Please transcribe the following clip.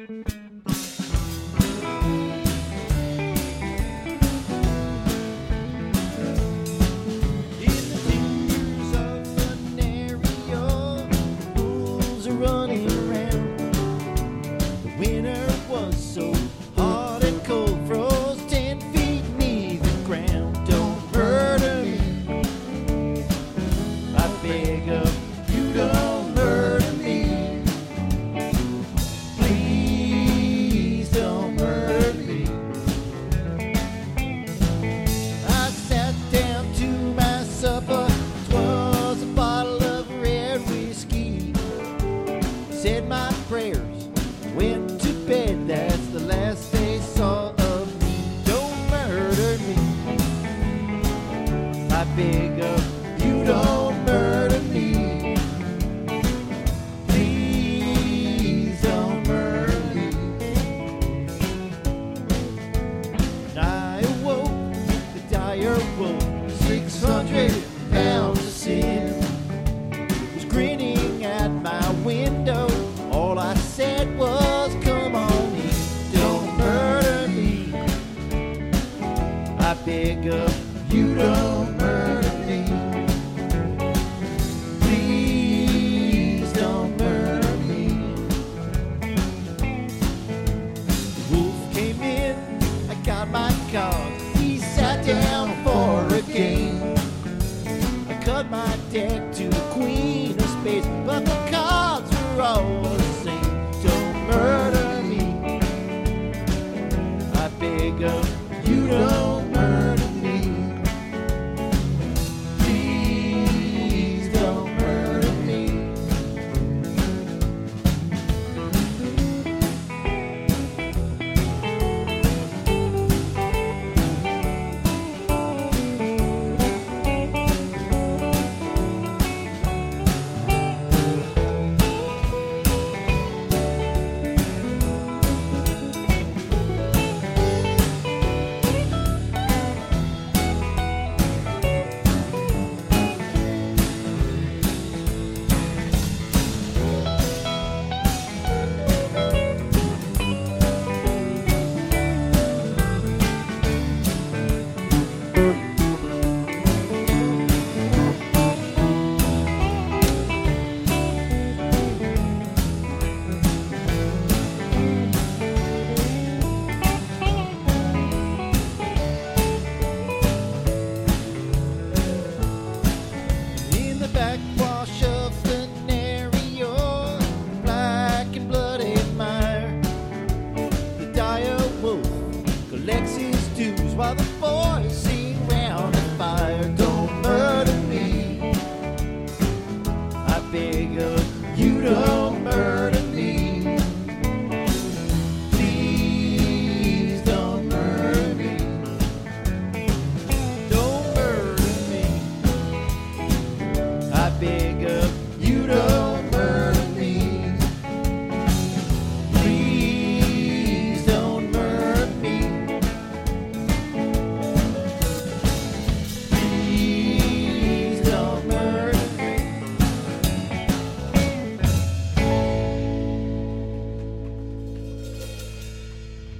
Running around. The winter was so hot and cold, froze 10 feet beneath the ground. Don't murder me, I beg of you, don't murder me. Please don't murder me. I sat down to my supper, 'twas a bottle of red whiskey. Said my prayers, went to bed, that's the last they saw of me. Don't murder me, I beg of you, don't murder me. Please don't murder me. And I awoke, the dire wolf, 600 pounds of sin, was grinning at my window. All I said was, come on in, don't murder me, I beg of